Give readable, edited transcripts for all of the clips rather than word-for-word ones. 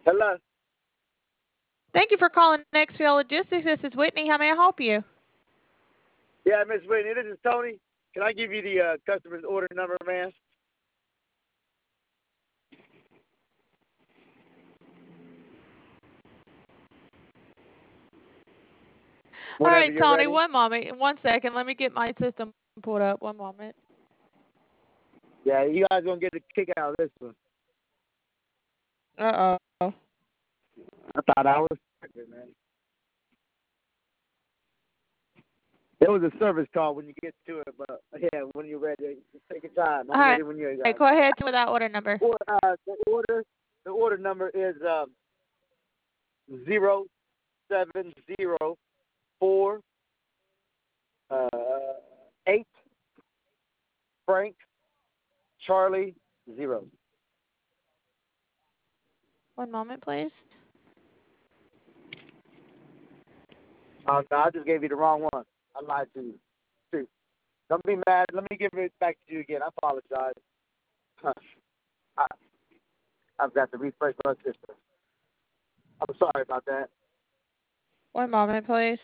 Hello. Thank you for calling XPL Logistics. This is Whitney. How may I help you? Yeah, Miss Whitney, this is Tony. Can I give you the customer's order number, man? All Whenever right, you're Tony, ready. one moment. 1 second. Let me get my system pulled up. One moment. Yeah, you guys gonna get a kick out of this one. Uh-oh. I thought I was man. It was a service call when you get to it, but yeah, when you're ready, just take your time. All I'm right. ready when you're Go ready. ahead with that order number. The order number is 0704 8 Frank Charlie 0. One moment, please. No, I just gave you the wrong one. I lied to you. Shoot. Don't be mad. Let me give it back to you again. I apologize. I, I've got to refresh my system. I'm sorry about that. One moment, please.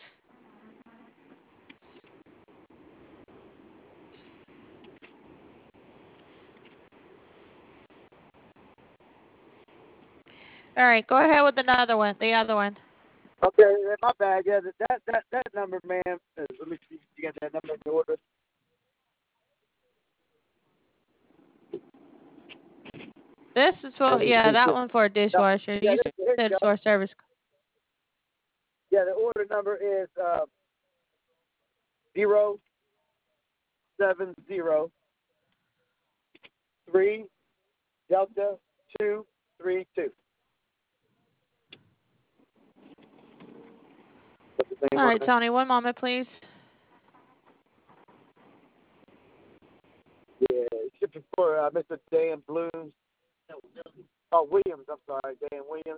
All right, go ahead with another one. The other one. Okay, my bad. Yeah, that number, man. Let me see if you got that number in the order. This is for, yeah, that one for a No, dishwasher. yeah, You here said you it's go. for a service. Yeah, the order number is 0703 Delta 232. What's the name All on right, it? Tony, one moment, please. Yeah, shipping for Mr. Dan Blooms. Oh, Williams. I'm sorry, Dan Williams.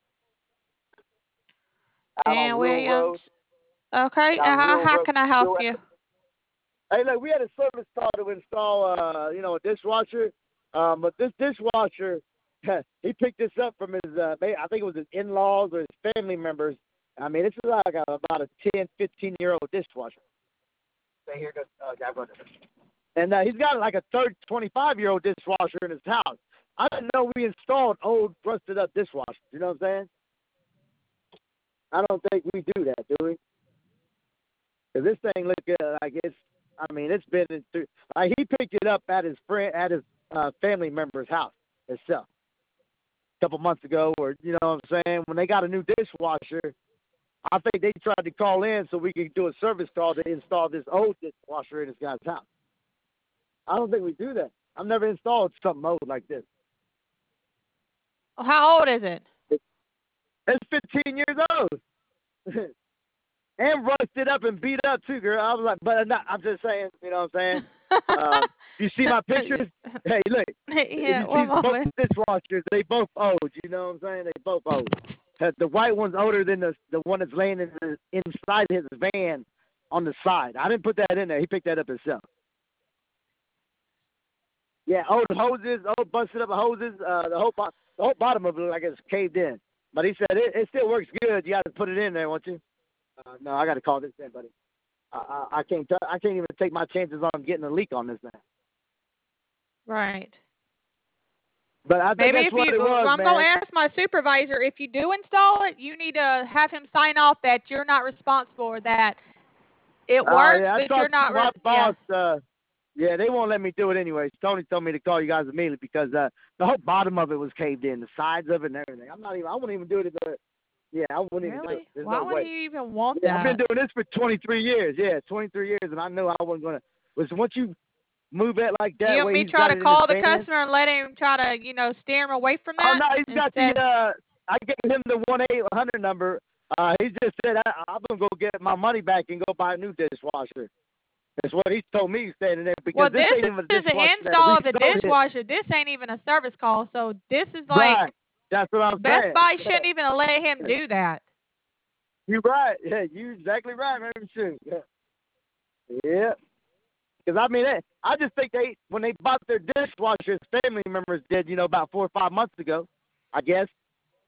Out on Dan Rural Williams. Road. Okay, Out on Rural how Road. can I help you? Hey, look, we had a service call to install, a dishwasher. But this dishwasher, he picked this up from his, I think it was his in-laws or his family members. I mean, this is like about a 10, 15-year-old dishwasher. Stay here, and he's got like a 30, 25-year-old dishwasher in his house. I didn't know we installed old, rusted-up dishwashers. You know what I'm saying? I don't think we do that, do we? Because this thing look like it's been through. Like he picked it up at his family member's house itself a couple months ago, or you know what I'm saying, when they got a new dishwasher. I think they tried to call in so we could do a service call to install this old dishwasher in this guy's house. I don't think we do that. I've never installed something old like this. How old is it? It's 15 years old. And rusted up and beat up too, girl. I was like, but I'm just saying, you know what I'm saying? You see my pictures? Hey, look. If Yeah, you one see both moment. dishwashers, they both old. You know what I'm saying? They both old. The white one's older than the one that's laying inside his van on the side. I didn't put that in there. He picked that up himself. Yeah, old hoses, old busted up hoses. The whole bottom of it looked like it's caved in. But he said it still works good. You got to put it in there, won't you? No, I got to call this in, buddy. I can't. I can't even take my chances on getting a leak on this thing. Right. But I think Maybe that's if what you, it was, I'm going man. to ask my supervisor, if you do install it, you need to have him sign off that you're not responsible or that it works, Yeah, I but you're talked to not, my yeah. boss. Yeah, they won't let me do it anyway. Tony told me to call you guys immediately because the whole bottom of it was caved in, the sides of it and everything. I wouldn't even do it. I wouldn't even do it. Really? There's Why no would way. he even want Yeah, I've been that? doing this for 23 years. Yeah, 23 years, and I knew I wasn't gonna. Was once you move it like You that want way, me to he's try got to it in his call the van. customer and let him try to, steer him away from Oh that no, he's got the. instead? I gave him the 1-800 number. He just said I'm gonna go get my money back and go buy a new dishwasher. That's what he told me standing there because Well, this this ain't even a is the dishwasher that we install of the sold it. dishwasher. This ain't even a service call. So this is like, Right. That's what I'm Best saying. Buy shouldn't even let him do that. You're right. Yeah, you're exactly right, man. Shoot. Yeah. Because I mean, I just think when they bought their dishwashers, family members did, about 4 or 5 months ago, I guess.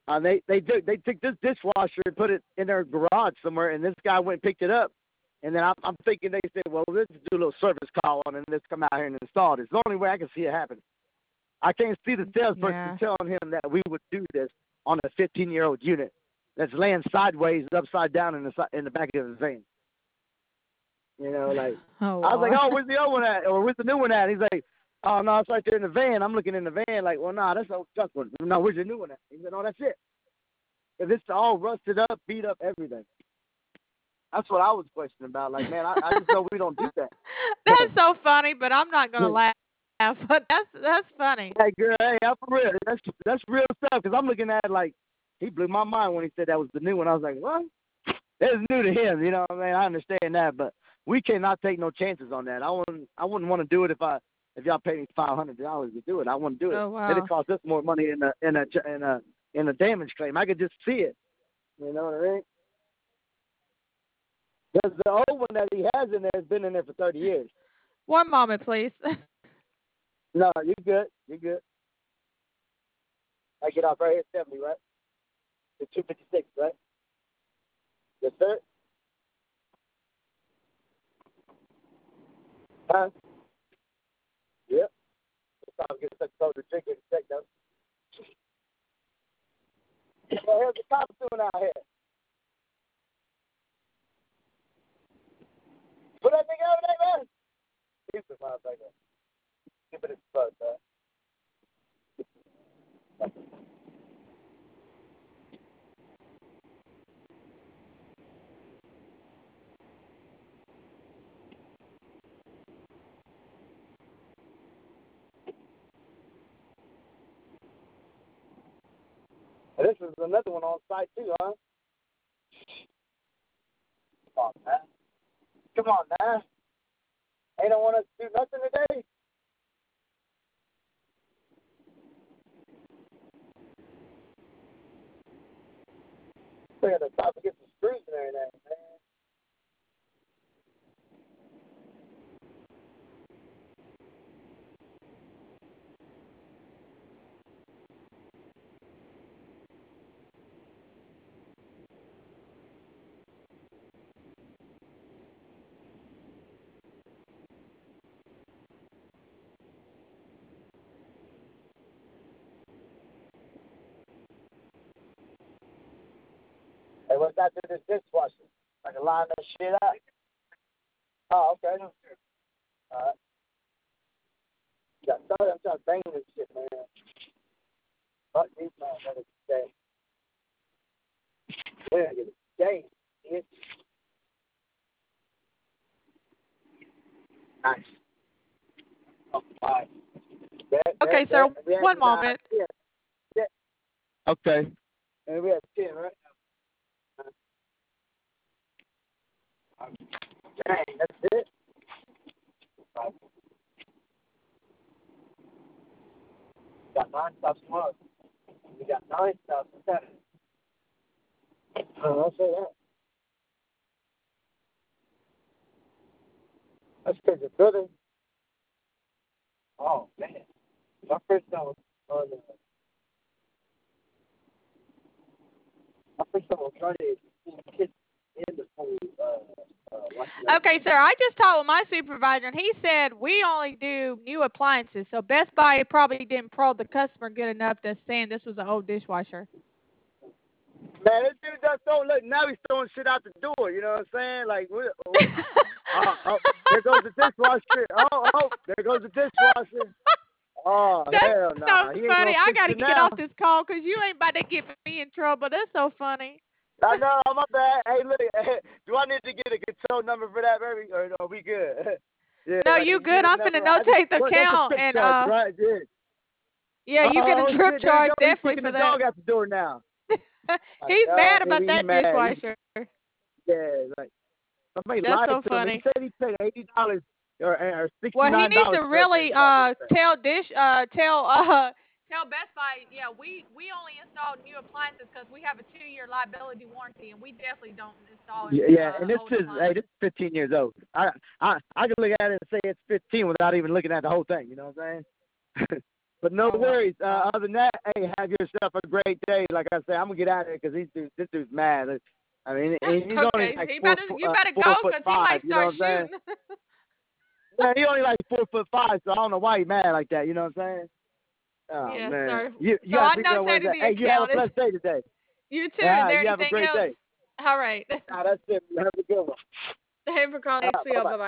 They took this dishwasher and put it in their garage somewhere, and this guy went and picked it up. And then I'm thinking they said, well, let's do a little service call on it and let's come out here and install it. It's the only way I can see it happen. I can't see the salesperson telling him that we would do this on a 15-year-old unit that's laying sideways, upside down in the back of the van. You know, like, oh, I was like, oh, where's the old one at? Or where's the new one at? He's like, oh, no, it's right there in the van. I'm looking in the van like, well, nah, that's the old junk one. No, where's your new one at? He said, no, that's it. Because it's all rusted up, beat up, everything. That's what I was questioning about. Like, man, I just know we don't do that. That's so funny, but I'm not going to laugh. But that's funny. Hey, girl, hey, I'm for real. That's real stuff. Because I'm looking at it like, he blew my mind when he said that was the new one. I was like, what? That's new to him, you know what I mean? I understand that, but we cannot take no chances on that. I wouldn't want to do it if y'all paid me $500 to do it. I wouldn't do it. Oh, wow. It'd cost us more money in a damage claim. I could just see it. You know what I mean? Because the old one that he has in there has been in there for 30 years. One moment, please. No, you're good. You're good. I get off right here at 70, right? It's 256, right? Yes, sir. Huh? Yep. It's time to get such cold to drink it and check though. Well, here's the cops doing out here. Put that thing over there, man. Keep it, motherfucker. Keep it in the bus, man. This is another one on site too, huh? Come on, man. Come on, man. They don't want us to do nothing today. We got to stop to get some screws and everything, man. Hey, what's that to this dishwasher? I can line that shit up. Oh, okay. All right. I'm trying to bang this shit, man. Fuck these motherfuckers today. We're going to get a day, bitch. Nice. Oh, all right. Okay, sir. One moment. Yeah. Okay. And we have 10, right? Dang, that's it? We got 9 stops tomorrow. We got 9 stops Saturday. I'll say that. That's crazy, brother. Oh, man. My first time was on Friday. Kids in the pool. Okay, sir. I just talked with my supervisor, and he said we only do new appliances. So Best Buy probably didn't probe the customer good enough to saying this was an old dishwasher. Man, this dude just don't look. Now he's throwing shit out the door. You know what I'm saying? Like, there goes the dishwasher. There goes the dishwasher. Oh, That's hell no. Nah. so funny. I got to get off this call because you ain't about to get me in trouble. That's so funny. I know, my bad. Hey, look, do I need to get a control number for that, baby? Or no, we good? Yeah, no, like, you good. I'm finna notate the count and charge, right? Yeah, you get a trip charge definitely for the that. dog at the door now. He's mad about that dishwasher. Yeah, like somebody That's lied so to funny. him. He said he paid $80 or $69. Well, he needs to really tell Best Buy, yeah, we only install new appliances because we have a 2-year liability warranty, and we definitely don't install. Yeah, and this is 15 years old. I can look at it and say it's 15 without even looking at the whole thing. You know what I'm saying? But no worries. Other than that, Hey, have yourself a great day. Like I said, I'm gonna get out of here because this dude's mad. I mean, and he's only Okay, like you better go 4'5", because he might you know start what I'm saying? shooting. Yeah, he only like 4'5", so I don't know why he's mad like that. You know what I'm saying? Oh Yes, man, sir. you So gotta I figure out where it's notated at. the Hey, you have a account. blessed day today. You too. Is there You have a anything great else? day. All right. That's it. You have a good one. Thank you for calling Bye XPO. bye. Bye-bye.